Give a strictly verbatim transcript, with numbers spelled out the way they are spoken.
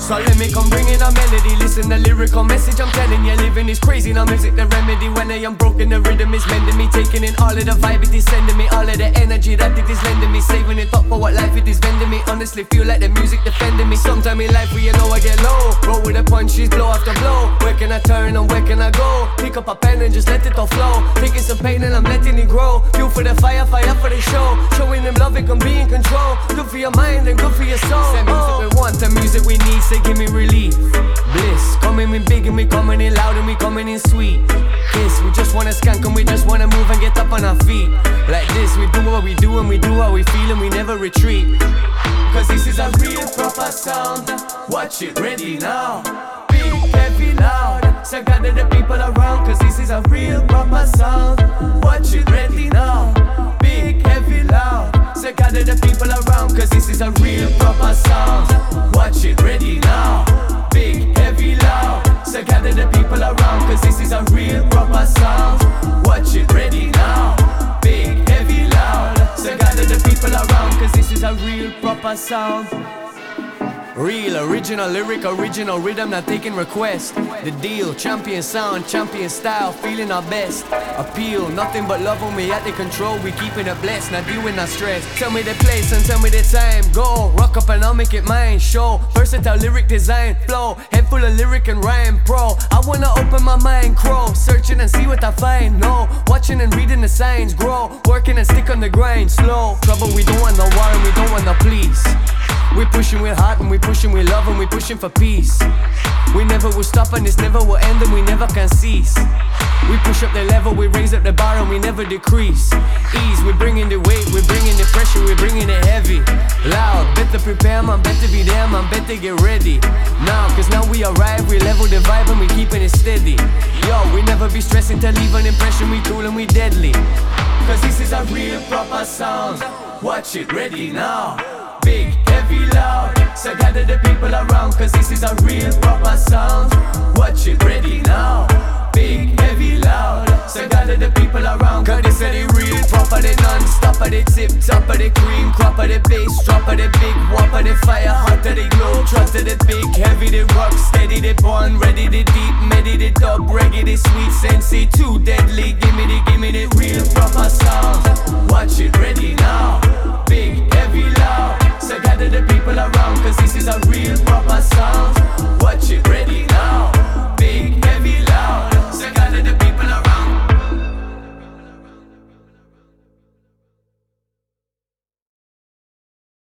So let me come bring in a melody. Listen the lyrical message I'm telling you. Living is crazy, now music the remedy. When I am broken, the rhythm is mending me. Taking in all of the vibe it is sending me. All of the energy that it is lending me. Saving it up for what life it is vending me. Honestly feel like the music defending me. Sometime in life where you know I get low. Roll with the punches, blow after blow. Where can I turn and where can I go? Pick up a pen and just let it all flow. Taking some pain and I'm letting it grow. Fuel for the fire, fire for the show. Showing them love, it can be in control. Good for your mind and good for your soul. Send music we want, the music we need. Say give me relief, bliss. Coming in big and we coming in loud and we coming in sweet. Kiss, we just wanna skank and we just wanna move and get up on our feet. Like this, we do what we do and we do what we feel and we never retreat. Cause this is a real proper sound. Watch it, ready now. Big, heavy, loud. So gather the people around. Cause this is a real proper sound. Watch it, ready now. Big, heavy, loud. So gather the people around. Cause this is a real proper sound. Watch it, ready now. Big, heavy, loud. So gather the people around. Cause this is a real proper sound. Watch it, ready now. Big, heavy, loud. So gather the people around. Cause this is a real proper sound. Real, original lyric, original rhythm, not taking requests. The deal, champion sound, champion style, feeling our best. Appeal, nothing but love when we at the control. We keeping it blessed, not doing our stress. Tell me the place and tell me the time. Go, rock up and I'll make it mine. Show, versatile lyric design, flow. Head full of lyric and rhyme, pro. I wanna open my mind, crow. Searching and see what I find, no. Watching and reading the signs, grow. Working and stick on the grind, slow. Trouble, we don't want no war and we don't want no please. We pushing with heart and we pushing with love and we pushing for peace. We never will stop and this never will end and we never can cease. We push up the level, we raise up the bar and we never decrease. Ease, we bringing the weight, we bringing the pressure, we bringing it heavy. Loud, better prepare man, better be there man, better get ready. Now, cause now we arrive, we level the vibe and we keeping it steady. Yo, we never be stressing to leave an impression, we cool and we deadly. Cause this is a real proper sound. Watch it, ready now. Big, heavy, loud. So gather the people around. Cause this is a real proper sound. Watch it, ready now. Big, heavy, loud. So gather the people around. Cause this is the real proper, the non-stop of the tip top of the cream crop of the bass drop of the big whop of the fire hot of the glow trust of the big heavy, the rock steady, the born ready, the deep medi, the dub reggae, the sweet sensei, too deadly